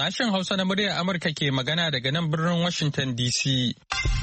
Sashen Hausa na muryar Amurka ke magana daga nan birnin Washington DC.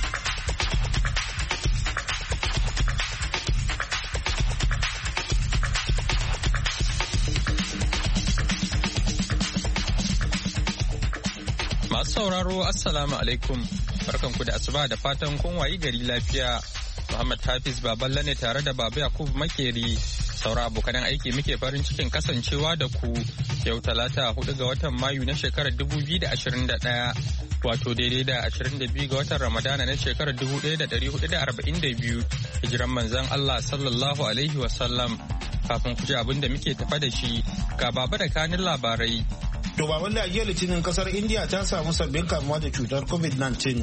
Masu sauraro, Assalamu alaikum. Barkanku da asuba da fatan kun wayi gari lafiya. Muhammad Hafiz Baballa ne tare da Baba Yakubu Makeri. Saura abokanan aiki muke farin cikin kasancewa da ku yau Talata 4 ga watan Mayu na shekarar 2021 wato daidai da 22 ga watan Ramadana na shekarar 1442 hijiran manzon Allah sallallahu alaihi wasallam. Kafin ku ji abin da muke tafa da shi ga Baba da kanin labarai. To ba wanda a jiya Litinin kasar India ta samu sabbin kamuwa da cutar COVID-19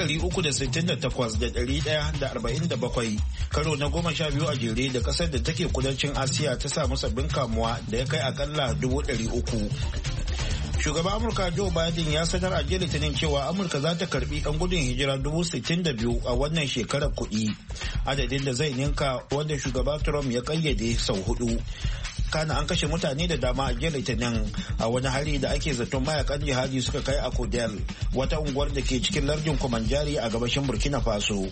368,147 karo na 12 a jere da kasar da take kudancin Asiya ta samu sabbin kamuwa da ya kai akalla 300,000. Shugaban Amurka Joe Biden ya sanar a jiya Litinin cewa Amurka za ta karbi 'yan gudun hijira 62,000 a wannan shekarar kuɗi, adadin da zai ninka wanda shugaba Trump ya kayyade sau 4. Kana an kashe mutane da dama a jiya Litinin a wani hari da ake zaton mayakan jihadi suka kai a Kudel, wata unguwar da ke cikin lardin Kumanjari a gabashin Burkina Faso.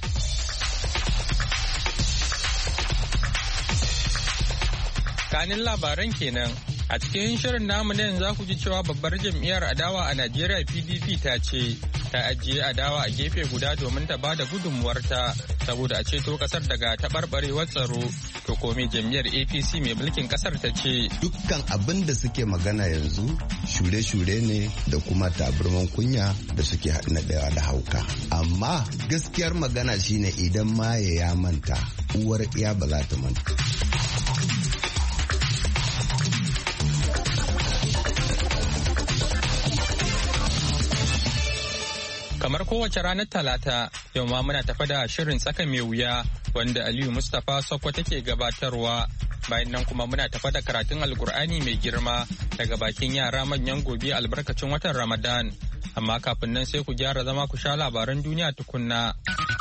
Kanin labaran kenan. A cikin shirin namu ne za ku ji cewa babbar jam'iyyar adawa a Najeriya PDP ta ce ta ajiye adawa a gefe guda domin ta bada gudunmuwarta saboda a ceto kasar daga taɓarɓarewar tsaro. To kome jam'iyyar APC mai mulkin kasar ta ce dukkan abin da suke magana yanzu shure-shure ne da kuma taburman kunya da suke naɗewa da hauka. Amma gaskiyar magana shine idan maye ya manta uwar iya ba za ta manta. Kamar kowace ranar Talata, yau ma muna tafa da shirin tsaka mai wuya wanda Aliyu Mustapha Sokko take gabatarwa. Bayan nan kuma muna tafa da karatun Alkur'ani mai girma daga bakin yara manyan gobe albarkacin watan Ramadan. Amma kafin nan sai ku gyara zama ku sha labaran duniya tukunna.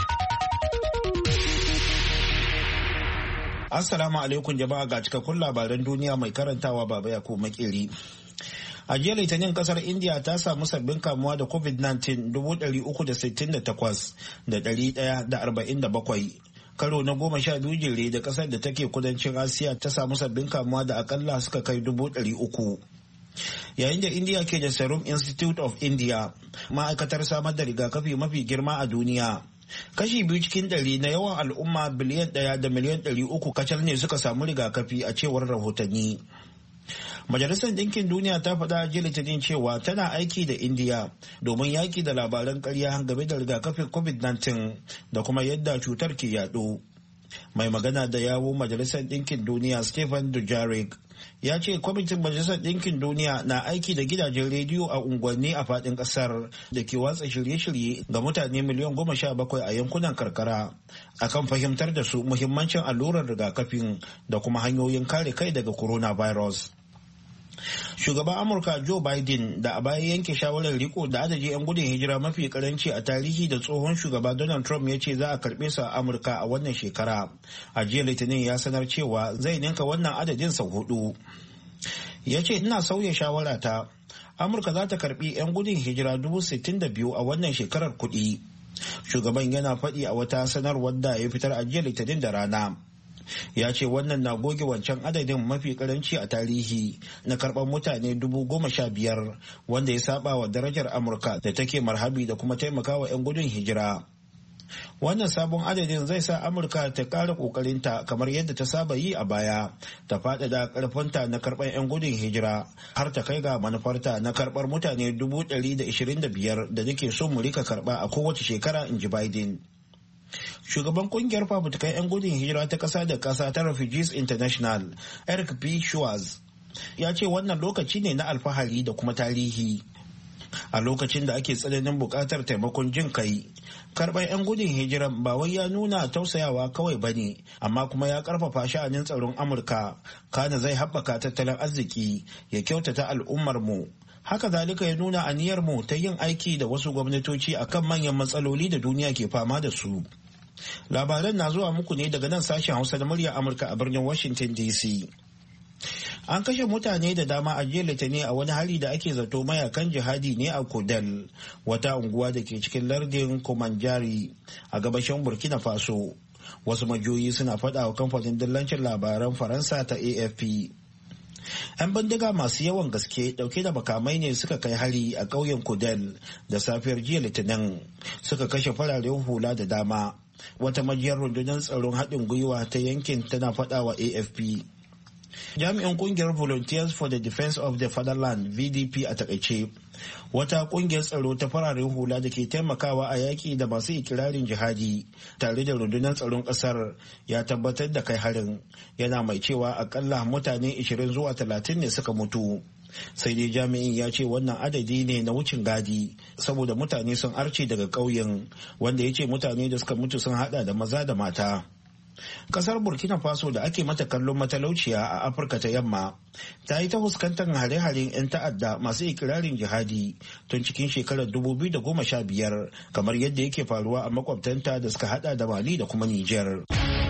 Assalamu alaikum jama'a, ga cikakkun labaran duniya mai karantawa Baba Yakubu Makeri. A jiya Litinin kasar India ta samu sabbin kamuwa da COVID-19 368,147 karo na 12 jere da kasar da take kudancin Asiya ta samu sabbin kamuwa da akalla suka kai 300,000. Yayin da India ke da Serum Institute of India, ma'aikatar samar da rigakafi mafi girma a duniya, kashi 2 cikin 100 na yawan al'umma biliyan 1 da miliyan 300 kacal ne suka samu rigakafi a cewar rahotanni. Majalisar Ɗinkin Duniya ta faɗa a jiya Litinin cewa tana aiki da Indiya domin yaƙi da labaran ƙarya game da rigakafin COVID-19 da kuma yadda cutar ke yaɗo. Mai magana da yawo Majalisar Ɗinkin Duniya Stephen Dujarric ya ce kwamitin Majalisar Ɗinkin Duniya na aiki da gidajen rediyo a unguwanni a faɗin ƙasar da ke watsa shirye-shirye ga mutane miliyan 17 a yankunan karkara akan fahimtar da su muhimmancin allurar rigakafin da kuma hanyoyin kare kai daga coronavirus. Shugaban Amurka Joe Biden da a baya yanke shawarar riko da adadin 'yan gudun hijira mafi karanci a tarihi da tsohon shugaba Donald Trump ya ce za a karbe su a Amurka a wannan shekara. A jiya Litinin ya sanar cewa zai ninka wannan adadin sau 4. Ya ce ina sauya shawarata. Amurka za ta karbi 'yan gudun hijira 62,000 a wannan shekarar kuɗi. Shugaban yana faɗi a wata sanarwar da ya fitar a jiya Litinin da rana. Ya ce wannan na goge wancan adadin mafi karanci a tarihi na karɓar mutane 15,000 wanda ya saba wa darajar Amurka da take marhabi da kuma taimakawa 'yan gudun hijira. Wannan sabon adadin zai sa Amurka ta ƙara ƙoƙarinta kamar yadda ta saba yi a baya, ta faɗaɗa ƙarfinta na karɓar 'yan gudun hijira har ta kai ga manufarta na karɓar mutane 125,000 da nake so mu rika karɓa a kowace shekara, in ji Biden. Shugaban kungiyar fafutukan 'yan gudun hijira ta ƙasa da ƙasa ta Refugees International, Eric P. Schwartz, ya ce wannan lokaci ne na alfahari da kuma tarihi. A lokacin da ake tsananin buƙatar taimakon jin kai, karɓar 'yan gudun hijiran ba wai ya nuna tausayawa kawai ba ne, amma kuma ya ƙarfafa sha'anin tsaron Amurka, kana zai haɓaka tattalin arziki, ya kyautata al'ummarmu. Haka zalika ya nuna aniyarmu ta yin aiki da wasu gwamnatoci akan manyan matsaloli da duniya ke fama da su. Labaran na zuwa muku ne daga nan sashen Hausa da muryar Amurka a birnin Washington DC. An kashe mutane da dama a jiya Litinin a wani hari da ake zato mayakan jihadi ne a Kudal, wata unguwa da ke cikin lardin Komanjari a gabashin Burkina Faso. Wasu majiyoyi suna faɗa wa kamfanin dillancin labaran Faransa ta AFP. 'Yan bindiga masu yawan gaske dauke da makamai ne suka kai hari a ƙauyen Kudal da safiyar jiya Litinin, suka kashe fararen hula da dama. Wata majiyar rundunar tsaron haɗin gwiwa ta yankin tana faɗa wa AFP. Jami'in kungiyar Volunteers for the Defense of the Fatherland VDP a takaice, wata kungiyar tsaro ta fararen hula da ke taimakawa a yaƙi da masu ikirarin jihadi tare da rundunar tsaron ƙasar, ya tabbatar da kai harin, yana mai cewa akalla mutane 20 zuwa 30 ne suka mutu. Sai dai jami'in ya ce wannan adadi ne na wucin gadi saboda mutane sun arce daga ƙauyen, wanda ya ce mutane da suka mutu sun hada da maza da mata. Kasar Burkina Faso da ake mata kallon matalauciya a Afirka ta yamma ta yi ta fuskantar hare-haren 'yan ta'adda masu ikirarin jihadi tun cikin shekarar 2015, kamar yadda yake faruwa a makwabtanta da suka hada da Mali da kuma Nijar.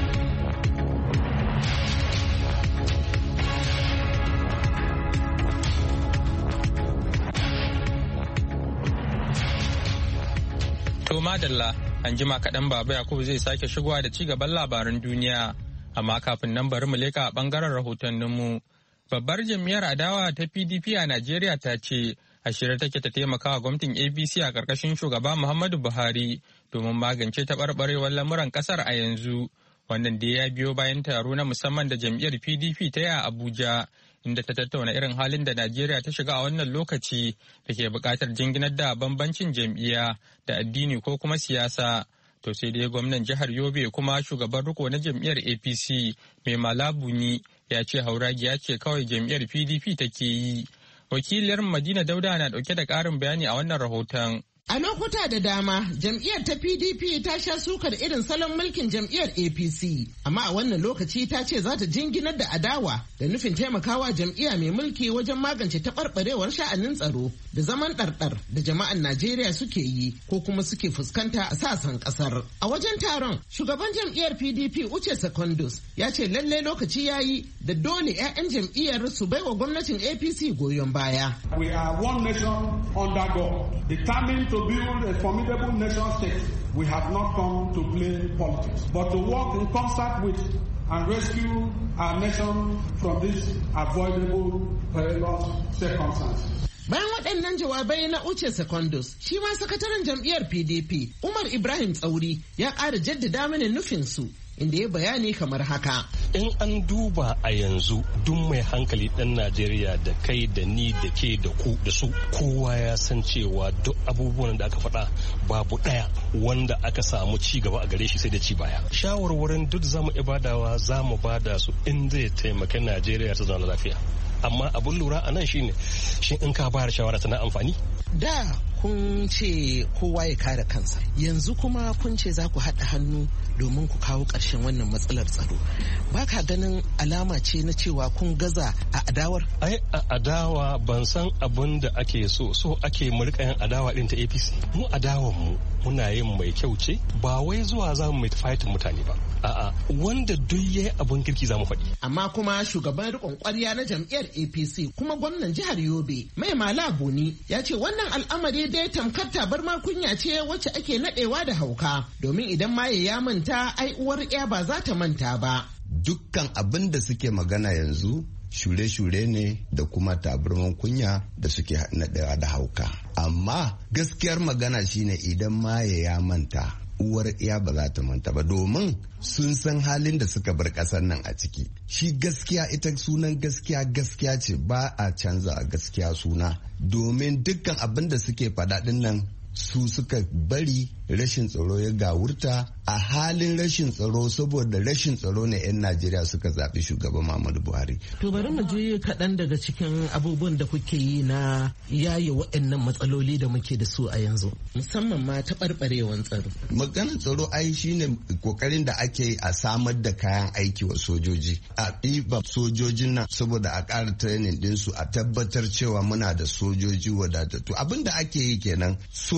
To madalla, an jima kaɗan Baba Yakubu zai sake shigowa da ci gaban labaran duniya, amma kafin nan bari mu leka a ɓangaren rahotanninmu. Babbar jam'iyyar adawa ta PDP a Najeriya ta ce a shirye take ta taimaka wa gwamnatin APC a ƙarƙashin shugaba Muhammadu Buhari domin magance taɓarɓarewar lamuran ƙasar a yanzu. Wannan da ya biyo bayan taro na musamman da jam'iyyar PDP ta yi a Abuja, inda ta tattauna irin halin da Najeriya ta shiga a wannan lokaci da ke buƙatar jinginar da bambancin jam'iyya da addini ko kuma siyasa. To sai dai gwamnan jihar Yobe kuma shugaban riko na jam'iyyar APC mai Malabuni ya ce hauragiya ce kawai jam'iyyar PDP take yi. Wakiliyar Madina Dauda na ɗauke da ƙarin bayani a wannan rahoton. A lokuta da dama, jam'iyyar ta PDP ta sha sukar irin salon mulkin jam'iyyar APC, amma a wannan lokaci ta ce za ta jinginar da adawa da nufin taimakawa jam'iyya mai mulki wajen magance taɓarɓarewar sha'anin tsaro da zaman ɗarɗar da jama'an Najeriya suke yi ko kuma suke fuskanta a sassan ƙasar. A wajen taron, shugaban jam'iyyar PDP Uche Secondus ya ce lalle lokaci ya yi da dole 'ya'yan jam'iyyar su baiwa gwamnatin APC goyon baya. We are one nation under God, determined to build a formidable nation state. We have not come to play politics, but to work in concert with and rescue our nation from these avoidable perilous circumstances. Bayan waɗannan jawabai na Uche Secondus, shi ma sakataren jam'iyyar PDP, Umar Ibrahim Tsauri, ya ƙara jaddada mana nufinsu, inda ya bayani kamar haka. In an duba a yanzu duk mai hankali ɗan Najeriya da kai da ni da ke da ku da su, kowa ya san cewa duk abubuwan da aka faɗa babu ɗaya wanda aka samu ci gaba a gare shi sai da ci baya. Shawarwarin duk zamu ibadawa za mu bada su in zai taimaka Najeriya ta zauna lafiya. Amma abun lura a nan shine, shin in ka bayar shawara tana amfani? Da kun ce kowa ya kare kansa, yanzu kuma kun ce za ku haɗa hannu domin ku kawo ƙarshen wannan matsalar tsaro. Ba ka ganin alama ce na cewa kun gaza a adawar? Ai a adawa ban san abin da ake so ake murka yin adawa ɗin ta APC. Mu adawan mu muna yin mai kyau ce, ba wai zuwa za mu mai fightin mutane ba. A'a, wanda duk yayi abin kirki za mu faɗi. Amma kuma shugaban riƙon ƙwarya na jam'iyyar APC kuma gwamnan jihar Yobe Mai Malabuni ya ce wannan al'amari dai tamkar tabarmar kunya ce wacce ake naɗewa da hauka, domin idan maye ya manta ai uwar ya ba za ta manta ba. Dukkan abin da suke magana yanzu shure-shure ne da kuma tabarman kunya da suke naɗewa da hauka. Amma gaskiyar magana shine idan maye ya manta uwar iya ba za ta manta ba, domin sun san halin da suka bar kasar nan a ciki. Shi gaskiya, ita sunan gaskiya ce, ba a canza a gaskiya suna, domin dukkan abin da suke faɗaɗin nan su suka bari rashin tsaro ya gawurta. A halin rashin tsaro, saboda rashin tsaro ne 'yan Najeriya suka zaɓi shugaban Muhammadu Buhari. To bari mu je kaɗan daga cikin abubuwan da kuke yi na yaye waɗannan matsaloli da muke da su a yanzu, musamman ma taɓarɓarewan tsaro. Maganar tsaro ai shine kokarin da ake yi a samar da kayan aiki wa sojoji, a ɗiba sojojin nan saboda a ƙara training ɗinsu, a tabbatar cewa muna da sojoji wadatattu. Abin da ake yi kenan,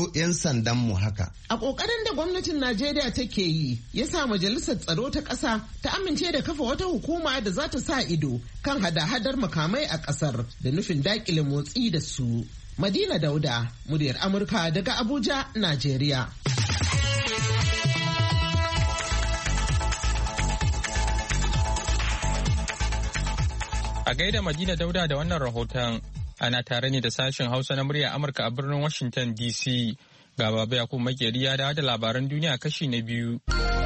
turo 'yan sandanmu haka. A ƙoƙarin da gwamnatin Najeriya take yi ya sa Majalisar Tsaro ta ƙasa ta amince da kafa wata hukuma da za ta sa ido kan hada-hadar makamai a ƙasar da nufin daƙile motsi da su. Madina Dauda, muryar Amurka daga Abuja, Najeriya. A gaida Madina Dauda da wannan rahoton, ana tare ne da sashen Hausa na muryar Amurka a birnin Washington DC. Ga Baba Yakubu Makeri ya dawo da labaran duniya kashi na biyu.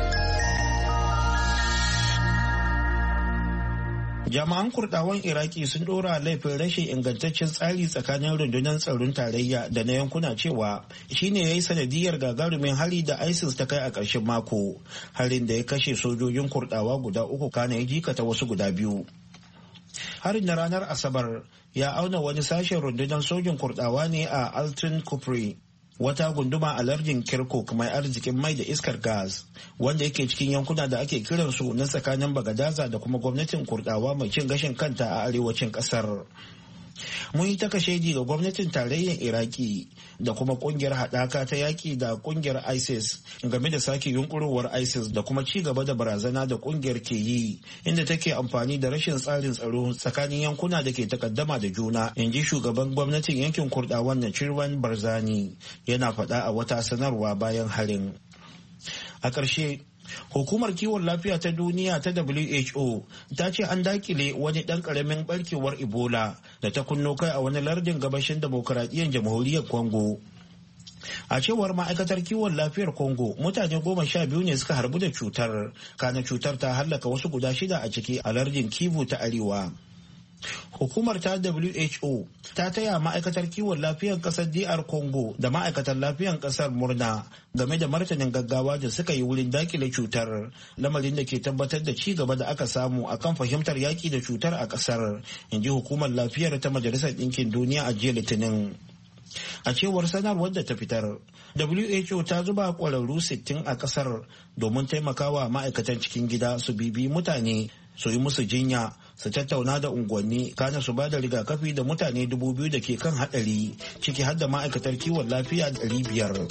Jami'an Kurdawan Iraki sun dora laifin rashin ingantaccen tsari tsakanin rundunar tsaron tarayya da na yankuna cewa shine ya yi sanadiyar gagarumin hari da ISIS ta kai a ƙarshen mako, harin da ya kashe sojojin Kurdawa guda 3 kana ya jikata wasu guda 2. Harin na ranar Asabar ya auna wani sashen rundunar sojin Kurdawa ne a Altyn Kupri, wata gunduma a lardin Kirkuk mai arzikin mai da iskar gas, wanda yake cikin yankuna da ake kiransu na tsakanin Bagadaza da kuma gwamnatin Kurdawa mai cin gashin kanta a arewacin kasar. Mun yi ta kashedi ga gwamnatin tarayyar Iraki da kuma kungiyar haɗaka ta yaƙi da kungiyar ISIS game da sake yunkurowar ISIS da kuma ci gaba da barazana da kungiyar ke yi, inda take amfani da rashin tsarin tsaro tsakanin yankuna da ke takaddama da juna, in ji shugaban gwamnatin yankin Kurdawan Nachirwan Barzani yana faɗa a wata sanarwa bayan harin. A ƙarshe, Hukumar kiwon lafiya ta duniya ta WHO ta ce an dakile wani ɗan ƙaramin barkewar Ebola da ta kunno kai a wani lardin gabashin demokuraɗiyyar jamhuriyar Congo. A cewar ma'aikatar kiwon lafiyar Congo, mutane 12 ne suka harbu da cutar, kana cutar ta hallaka wasu guda 6 a ciki a lardin Kivu ta Arewa. Hukumar ta WHO ta taya ma'aikatar kiwon lafiyar kasar DR Congo da ma'aikatar lafiyar kasar murna game da martanin gaggawa da suka yi wurin dakile cutar, lamarin da ke tabbatar da ci gaba da aka samu akan fahimtar yaki da cutar a kasar, in ji hukumar lafiyar ta Majalisar Ɗinkin Duniya a jiya Litinin. A cewar sanarwar da ta fitar, WHO ta zuba kwararru 60 a kasar domin taimakawa ma'aikatan cikin gida su bibi mutane, su yi musu jinya, su tattauna da unguwanni, kana su ba da rigakafi da mutane 2,000 da ke kan hadari, ciki har da ma'aikatar kiwon lafiya 500.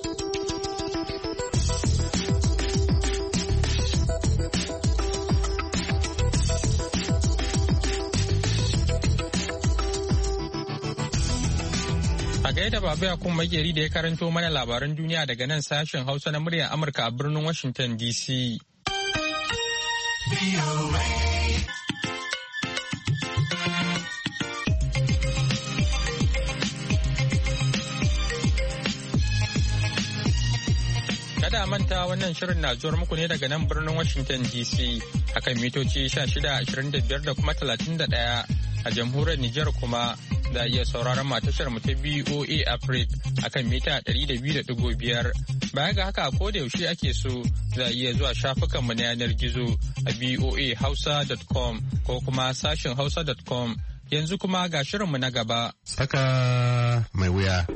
A gaida Baba Yakubu Makeri da ya karanto mana labaran duniya daga nan sashen Hausa na muryar Amurka a birnin Washington DC. Kada manta wannan shirin na zuwar muku ne daga nan birnin Washington DC akan mitoci 1625 da kuma 31 a jamhuriyar Nijar kuma za a iya sauraron matashar mu ta BOA Africa akan mita 200.5. Baya ga haka ko da yaushe ake so za a iya zuwa shafukanmu na yanar gizo a boahausa.com ko kuma sashin hausa.com. Yanzu kuma ga shirinmu na gaba. Saka mai wuya.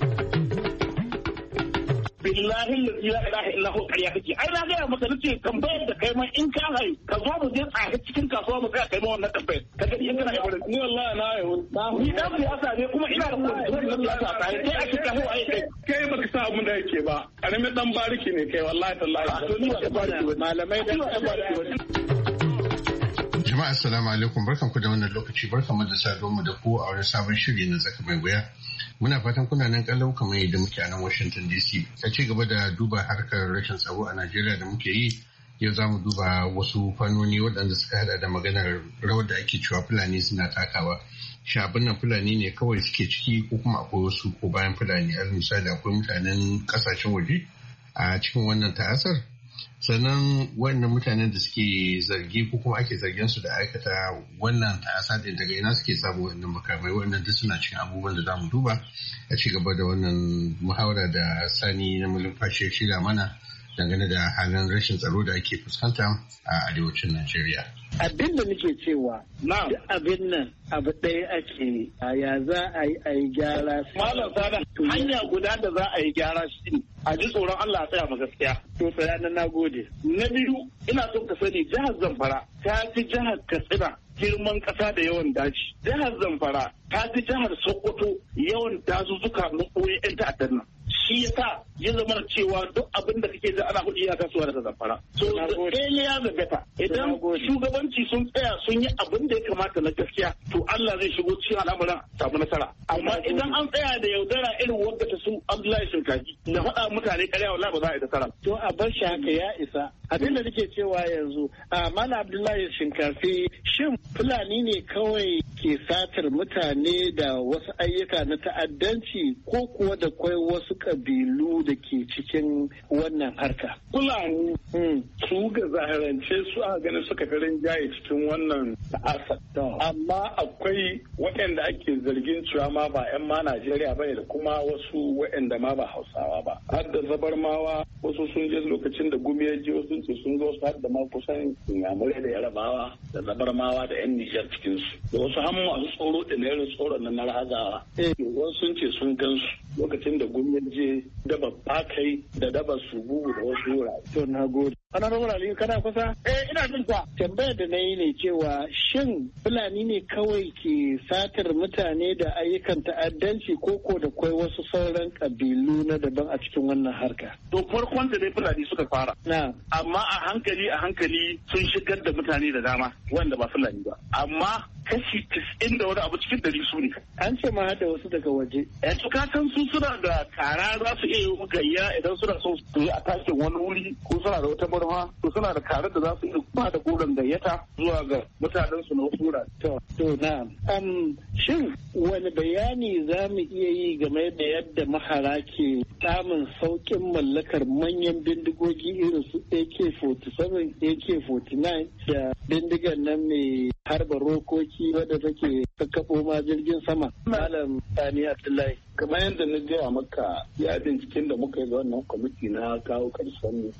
billahi la ilaha illa hu ƙarya kake ai na gaya maka nace tambayar da kai ma in ka hai ka zo mu je tsaya cikin kasuwa mu ga kai ma wannan tambayar ka gani in kana yawon ni wallahi na yawon ni dan siyasa ne kuma ina da kudin siyasa kai kai a cikin hu ai kai baka sa abun da yake ba karamin dan bariki ne kai wallahi tallahi to ni ba bariki malamai da bariki. Jama'a assalamu alaikum, barkanku da wannan lokaci, barkanmu da saduwa mu da ku a wani sabon shiri na tsaka mai wuya. Muna fatan kuna nan kalau kamar yadda muke a nan Washington DC. A ci gaba da duba harkar rashin tsaro a Najeriya da muke yi, yau za mu duba wasu fannoni waɗanda suka hada da maganar rawar da ake cewa Fulani suna takawa. Shin abin nan Fulani ne kawai suke ciki ko kuma akwai wasu ko bayan Fulani? Al misali akwai mutanen ƙasashen waje a cikin wannan ta'asar? Sannan wannan mutanen da suke zargi ko kuma ake zargin su da aikata wannan ta'asa din daga ina suke samu wannan makamai, wannan duk suna cikin abubuwan da zamu duba a ci gaba da wannan muhawara da Sani na Malumfashi ya shirya mana dangane da halin rashin tsaro da ake fuskanta a arewacin Najeriya. Abin da nake cewa duk abin nan abu ɗaya ake ya za a yi gyara. Malam Sadan, hanya guda da za a yi gyara shi ne a ji tsoron Allah tsaya ma gaskiya. To tsaya na gode. Na biyu ina son ka sani jihar Zamfara ta fi jihar Katsina girman ƙasa da yawan daji. Jihar Zamfara ta fi jihar Sokoto yawan dazuzzuka na ɓoye 'yan ta'addar nan. shi yasa ya zama cewa duk abin da kake ji ana kuɗi ya kasuwa da Zamfara. So ya zagata idan shugabanci sun tsaya sun yi abin da ya kamata na gaskiya to Allah zai shigo cikin al'amuran samu nasara. Amma idan an tsaya da yaudara irin wanda ta su Abdullahi Shinkafi da faɗa mutane ƙarya wallahi ba za a yi nasara. To a bar shi haka ya isa. Abin da nake cewa yanzu Malam Abdullahi Shinkafi shin Fulani ne kawai ke satar mutane da wasu ayyuka na ta'addanci ko kuwa da kwai wasu kabilu da ke cikin wannan harka? Fulani su ga zahirance su a ganin suka fi rinjaye cikin wannan ta'asa. Amma akwai waɗanda ake zargin cewa ma ba 'yan ma Najeriya ba ne da kuma wasu waɗanda ma ba Hausawa ba. Har da zabarmawa wasu sun je lokacin da gumi ya je wasu sun zo su har da ma kusan Inyamurai da Yarabawa da zabarmawa da 'yan Nijar cikinsu. Da wasu har masu tsoro da irin tsoron nan na rahazawa. Wasu sun ce sun gansu lokacin da gumi je daba bakai da daba subu da wasu wurare. To na gode. Ana wurare kana kusa? Ina jin ka. Tambayar da na yi ne cewa shin Fulani ne kawai ke satar mutane da ayyukan ta'addanci koko da kwai wasu sauran kabilu na daban a cikin wannan harka? To farkon da dai Fulani suka fara. Na. Amma a hankali sun shigar da mutane da dama wanda ba Fulani ba. Amma kashi 90 da wani abu cikin 100 su ne. An ce ma da wasu daga waje. Yanzu ka san su suna da kara za su iya yi gayya idan suna so su yi atakin wani wuri ko suna da wata barma to suna da karar da za su iya ba da goron gayyata zuwa ga mutanen su na wasu wurare. To na. Shin wani bayani za mu iya yi game da yadda mahara ke samun sauƙin mallakar manyan bindigogi irin su AK-47, AK-49 da bindigar nan mai harba rokoki wadda take kakkaɓo ma jirgin sama. Malam Sani Abdullahi. Kamar yadda na gaya maka ya binciken da muka yi ga wannan kwamiti na kawo karshen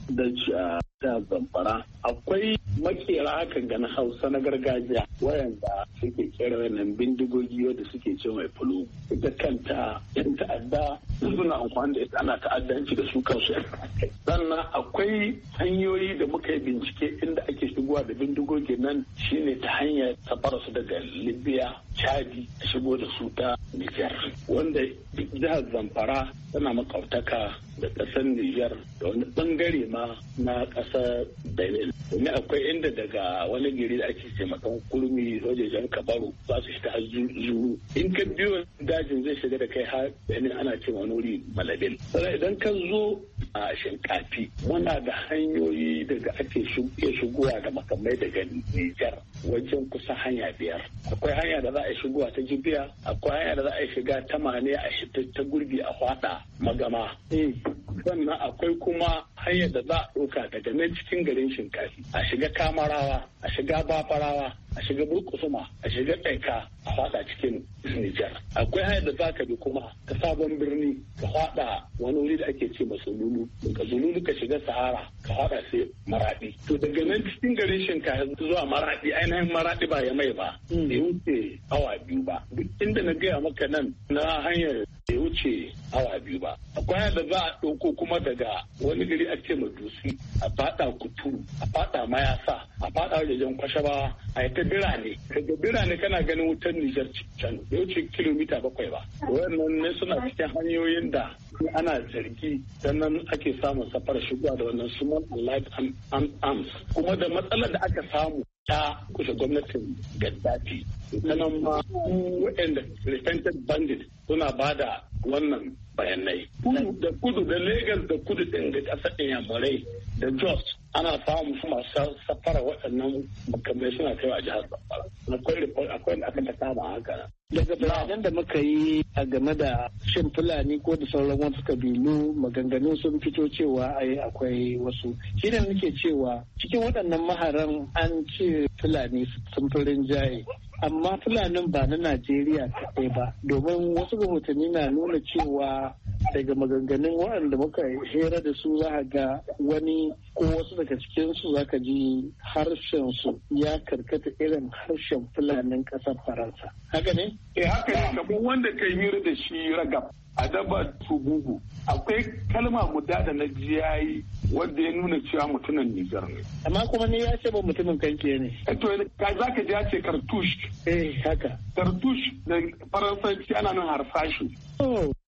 da Zamfara. Akwai makera hakan ga na Hausa na gargajiya wayanda suke kera wannan bindigogi wadda suke ce mai fulu. Ita kanta yan ta'adda suna amfani da ita ana ta'addanci da su kansu. Sannan akwai hanyoyi da muka yi bincike inda ake shigowa da bindigogi nan shine ta hanyar safara su daga Libya, Chadi, a shigo da su ta Nijar. Wanda jihar Zamfara tana makautaka da ƙasar Nijar da wani bangare ma na ƙasar Benin. Domin akwai inda daga wani gari da ake ce makan kurmi wajejen Kabaru za su shiga zuru. In ka biyo dajin zai shiga da kai har Benin ana ce wani wuri Malabil. Sannan idan ka zo a Shinkafi muna da hanyoyi daga ake iya shigowa da makamai daga Nijar wajen kusa hanya 5. Akwai hanya da za a shigowa ta Jibiya, akwai hanya da za a shiga ta Mane a ta Gurbi a Hwada Magama. Sannan akwai kuma hanyar da za a ɗauka daga nan cikin garin Shinkafi a shiga Kamarawa, a shiga Bafarawa, a shiga Burkusuma, a shiga Tsaika a Hwada cikin Nijar. Akwai hanyar da za ka bi kuma ta Sabon Birni ka Hwada wani wuri da ake ce masa Lulu. Daga Lulu ka shiga Sahara ka Hwada sai Maradi. To daga nan cikin garin Shinkafi zuwa Maradi ainihin Maradi ba ya mai ba. Bai wuce awa 2 ba. Duk inda na gaya maka nan na hanyar bai wuce awa 2 ba. Akwai da za a ɗauko kuma daga wani gari a ce Madusi a fada Kuturu, a fada Mayasa, a fada wajen Kwashabawa, a ta birane. Daga birane kana ganin wutar Nijar can bai wuce kilomita 7 ba. Wannan ne suna cikin hanyoyin da ana zargi sannan ake samun safar shigowa da wannan small and light arms. Kuma da matsalar da aka samu ta kusa gwamnatin Gaddafi. Sannan ma waɗanda repentant bandit suna ba da wannan bayanai. Kudu da Lagos da kudu ɗin da ƙasar Inyamurai da Jos ana samun masu safara waɗannan makamai suna kai a jihar Zamfara. Akwai da aka ta kama haka. Daga bayanan da muka yi a game da shin Fulani ko da sauran wasu kabilu maganganun sun fito cewa akwai wasu. Shi ne muke cewa cikin waɗannan maharan an ce Fulani sun fi rinjaye. Amma Fulanin ba na Najeriya kaɗai ba, domin wasu rahotanni na nuna cewa daga maganganun waɗanda muka hera da su za ga wani ko wasu daga cikinsu za ka ji harshensu ya karkata irin harshen Fulanin ƙasar Faransa. Haka ne? Haka ne, kamar wanda ka hira da shi Ragab a daba Tubugu. Akwai kalma guda da na ji yayi wanda ya nuna cewa mutumin Nijar ne. Amma kuma ne ya ce ba mutumin kanke ne. To za ka ji ya ce kartush. Haka. Kartush da Faransanci ana nan harsashi.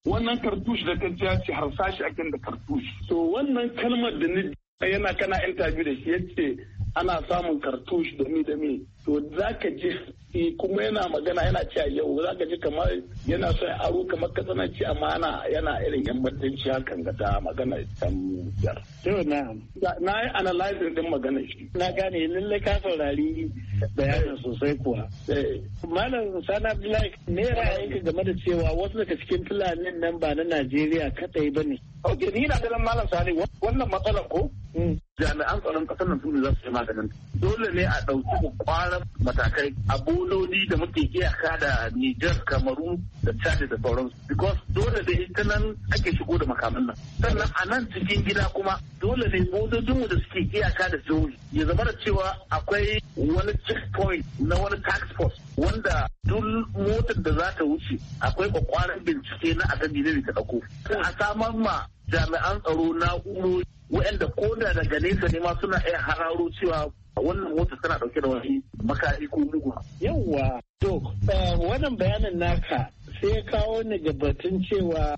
wannan kartush da kan ce harsashi akan da kartush. So wannan kalmar da ni yana kana interview da shi yace ana samun kartush da me to zaka ji kuma yana magana yana cewa yau zaka ji kamar yana so ya aro kamar katsananci amma yana irin yammatanci hakan ga ta magana dan yar. To na yi analyzing din magana shi. Na gane lalle ka saurari bayanin sosai kuwa. Malam Sani Abdullahi me ra'ayinka game da cewa wasu daga cikin Fulanin nan ba na Najeriya kadai bane? Okay, ni na ganin Malam Sani wannan matsalar ko jami'an tsaron kasar nan su ne za su yi maganin. Dole ne a ɗauki kwaran matakai a bololi da muke iyaka da Nijar, Kamaru da Chad da sauransu. Because dole da ita nan ake shigo da makaman nan. Sannan a nan cikin gida kuma dole ne bodojinmu da suke iyaka da jihohi ya zama da cewa akwai wani checkpoint na wani task force wanda duk motar da za ta wuce akwai kwakwaran bincike na a gani ne ta ɗauko. A samar ma jami'an tsaro na'urori waɗanda ko da daga nesa ne ma suna iya hararo cewa wannan mota tana ɗauke da wani makari ko mugu. Yawwa, to wannan bayanin naka sai ya kawo ni ga batun cewa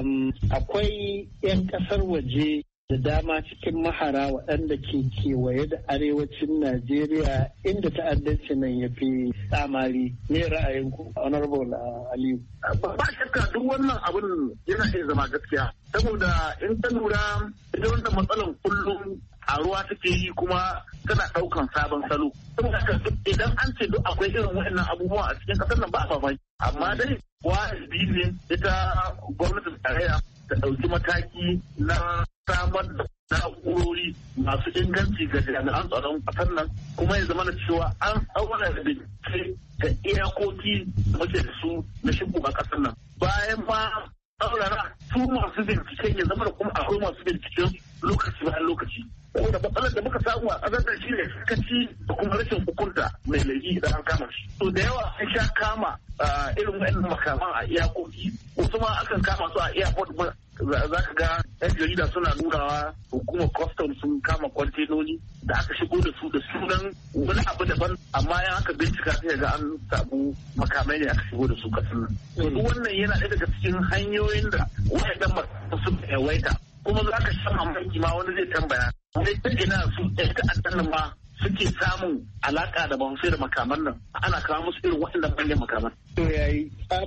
akwai 'yan ƙasar waje da dama cikin mahara waɗanda ke kewaye da arewacin Najeriya inda ta'addanci nan ya fi tsamari. Ne ra'ayinku, Honorable Aliyu? Ba shakka duk wannan abin yana iya zama gaskiya. Saboda in ta lura ita wannan matsalan kullum a ruwa take yi kuma tana ɗaukan sabon salo. Saboda idan an ce duk akwai irin waɗannan abubuwa a cikin ƙasar nan ba a mamaki. Amma dai wajibi ne ita gwamnatin tarayya ta ɗauki mataki na samar da na'urori masu inganci ga jami'an tsaron ƙasar nan kuma ya zama da cewa an auna da bincike ga iyakoki da muke da su na shigo a ƙasar nan. Bayan ma tsaurara su masu binciken ya zama da kuma akwai masu binciken lokaci bayan lokaci. Saboda matsalar da muka samu a ƙasar da shi ne sakaci da kuma rashin hukunta mai laifi idan an kama shi. To da yawa an sha kama irin waɗannan makaman a iyakoki wasu ma akan kama su a iyakot za ka ga 'yan jarida suna nunawa hukumar custom sun kama kwantenoni da aka shigo da su da sunan wani abu daban amma yan aka bincika sai ga an samu makamai ne aka shigo da su kasan nan. Duk wannan yana ɗaya daga cikin hanyoyin da waɗannan makaman sun yawaita kuma za ka sha mamaki ma wani zai tambaya wani ta ina su ɗan ta'addan nan ma suke samun alaka da bamsai da makaman nan ana kawo musu irin waɗannan manyan makaman. To yayi.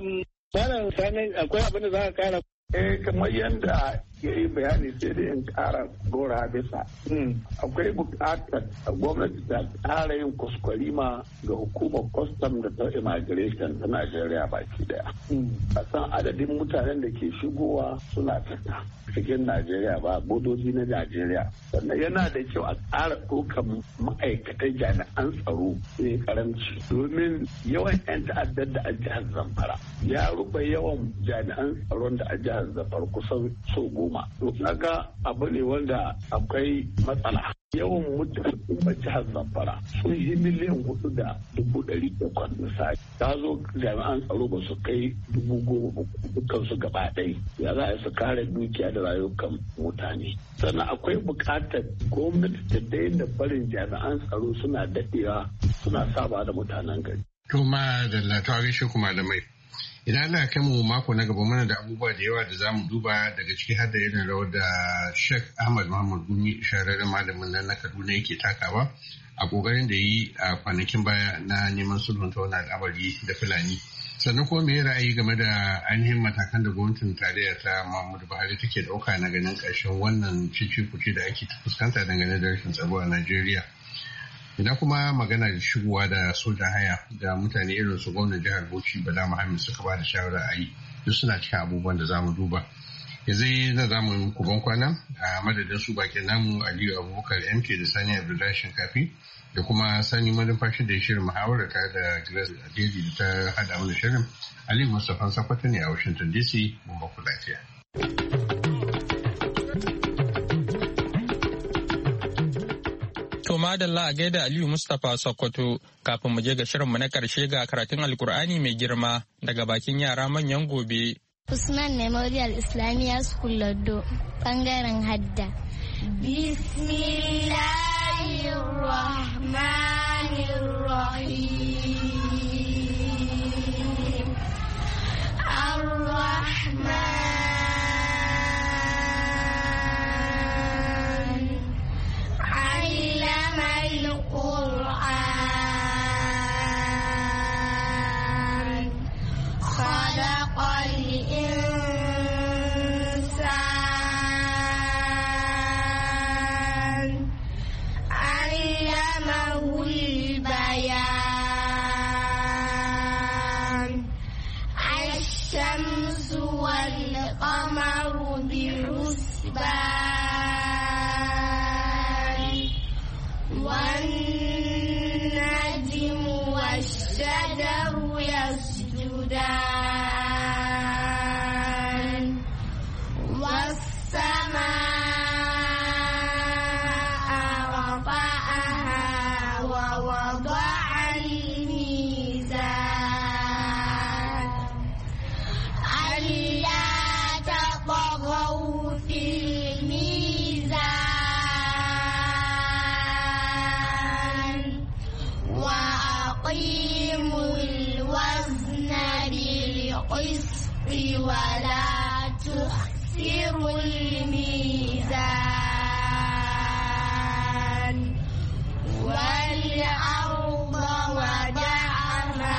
Malam Sani akwai abin da za ka kara? Kamar yadda ya yi bayani sai da in ƙara gora bisa. Akwai buƙatar gwamnati ta ƙara yin kuskurima ga hukumar kwastam da ta immigration ta Najeriya baki daya. A san adadin mutanen da ke shigowa suna fita cikin Najeriya ba bodoji na Najeriya. Sannan yana da kyau a ƙara ɗaukar ma'aikatan jami'an tsaro sai karamci domin yawan 'yan ta'addar da a jihar Zamfara ya rufe yawan jami'an tsaron da a jihar Zamfara kusan so goma. To kaga abu ne wanda akwai matsala. Yawan mutane jihar Zamfara sun yi 4,800,000 misali. Ta zo jami'an tsaro ba su kai 10,000 dukkansu gaba ɗaya. Ya za a su kare dukiya da rayukan mutane. Sannan akwai buƙatar gwamnati ta daina barin jami'an tsaro suna daɗewa suna saba da mutanen gari. To ma da latawa gaishe ku malamai. Idan Allah kai mu mako na gaba mana da abubuwa da yawa da zamu duba daga ciki har da irin rawar da Sheikh Ahmad Muhammad Gumi shahararren malamin nan na Kaduna yake takawa a kokarin da yi a kwanakin baya na neman sulhunta wannan al'amari da Fulani. Sannan kuma me ra'ayi game da ainihin matakan da gwamnatin tarayya ta Muhammadu Buhari take dauka na ganin ƙarshen wannan cece-kuce da ake fuskanta dangane da rashin tsaro a Najeriya. Idan kuma magana da shigowa da sojan haya da mutane irin su gwamnan jihar Bauchi Bala Muhammad suka ba da shawara a yi duk suna cikin abubuwan da zamu duba. Yanzu na zamu kuban kwana a madadin su bakin namu Aliyu Abubakar MK da Sani Abdullahi Shinkafi da kuma Sani Malumfashi da ya shirin muhawara tare da Grace Adeli da ta hada mana shirin. Aliyu Mustapha Sakwato ne a Washington DC. Mun ba ku lafiya. To madalla a gaida Aliyu Mustapha Sokoto kafin mu je ga shirinmu na karshe ga karatun Alkur'ani mai girma daga bakin yara manyan gobe. Usman Memorial Islamiyya School Loddo bangaren hadda. Bismillahirrahmanirrahim. Ar-Rahman وضع الميزان ألا تطغوا في الميزان وأقيموا الوزن بالقسط ولا تخسروا الميزان والأرض وضعها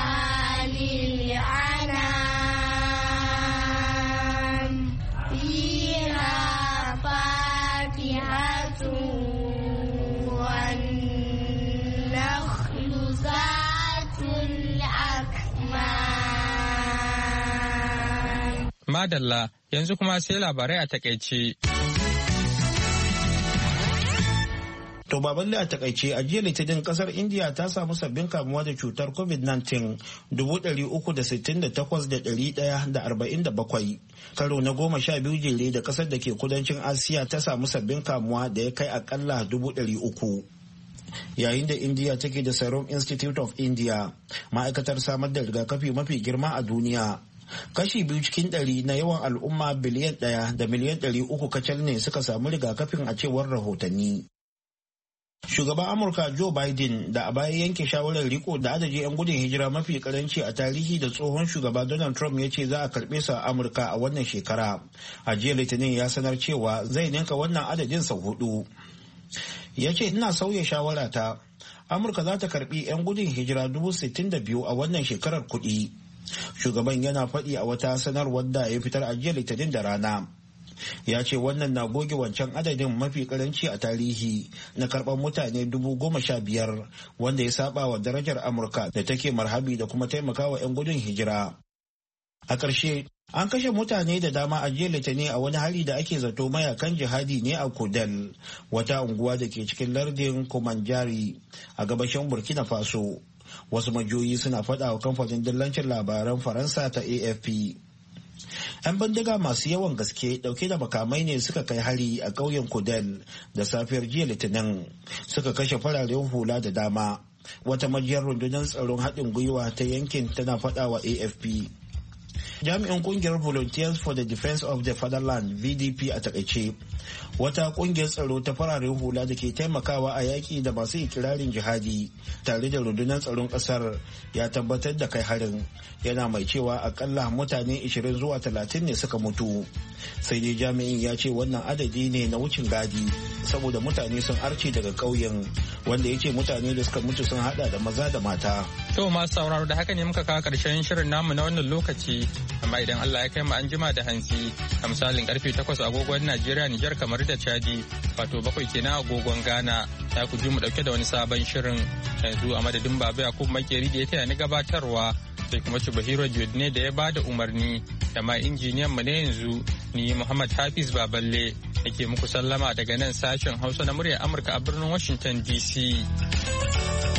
للأنام فيها فاكهة والنخل ذات الأكمام. Madalla yanzu kuma sai labarai a takaice. To baballe a takaice a jiya litinin kasar India ta samu sabbin kamuwa da cutar COVID-19 368,147 karo na 12 jere da kasar da ke kudancin Asiya ta samu sabbin kamuwa da ya kai akalla 300,000. Yayin da India take da Serum Institute of India, ma'aikatar samar da rigakafi mafi girma a duniya. Kashi 2 cikin 100 na yawan al'umma biliyan 1 da miliyan 300 kacal ne suka samu rigakafin a cewar rahotanni. Shugaban Amurka Joe Biden da a baya yanke shawarar riko da adadin 'yan gudun hijira mafi karanci a tarihi da tsohon shugaba Donald Trump ya ce za a karbe su a Amurka a wannan shekara. A jiya Litinin ya sanar cewa zai ninka wannan adadin sau 4. Ya ce ina sauya shawarata. Amurka za ta karbi 'yan gudun hijira 62,000 a wannan shekarar kuɗi. Shugaban yana faɗi a wata sanarwar da ya fitar a jiya Litinin da rana. Ya ce wannan na goge wancan adadin mafi karanci a tarihi na karɓar mutane 15,000 wanda ya saba wa darajar Amurka da take marhabi da kuma taimakawa 'yan gudun hijira. A ƙarshe, an kashe mutane da dama a jiya Litinin a wani hari da ake zato mayakan jihadi ne a Kudal, wata unguwa da ke cikin lardin Kumanjari a gabashin Burkina Faso. Wasu majiyoyi suna faɗa wa kamfanin dillancin labaran Faransa ta AFP. 'Yan bindiga masu yawan gaske dauke da makamai ne suka kai hari a ƙauyen Kudal da safiyar jiya Litinin, suka kashe fararen hula da dama. Wata majiyar rundunar tsaron haɗin gwiwa ta yankin tana faɗa wa AFP. Jami'in kungiyar Volunteers for the Defense of the Fatherland VDP a takaice, wata kungiyar tsaro ta fararen hula da ke taimakawa a yaƙi da masu ikirarin jihadi tare da rundunar tsaron ƙasar, ya tabbatar da kai harin, yana mai cewa akalla mutane 20 zuwa 30 ne suka mutu. Sai dai jami'in ya ce wannan adadi ne na wucin gadi saboda mutane sun arce daga ƙauyen, wanda ya ce mutane da suka mutu sun hada da maza da mata. To masu sauraro da haka ne muka kawo ƙarshen shirin namu na wannan lokaci, amma idan Allah ya kai mu an jima da hantsi a misalin karfe 8 agogon Najeriya, Nijar, kamar da Chadi, wato 7 kenan agogon Ghana, ya ku ji mu dauke da wani sabon shirin. Yanzu a madadin Baba Yakubu Makeri da ya taya ni gabatarwa, sai kuma Chubahiro Jodne da ya bada umarni, da ma injiniyan mu ne yanzu ni Muhammad Hafiz Baballe nake muku sallama daga nan sashen Hausa na muryar Amurka a birnin Washington DC.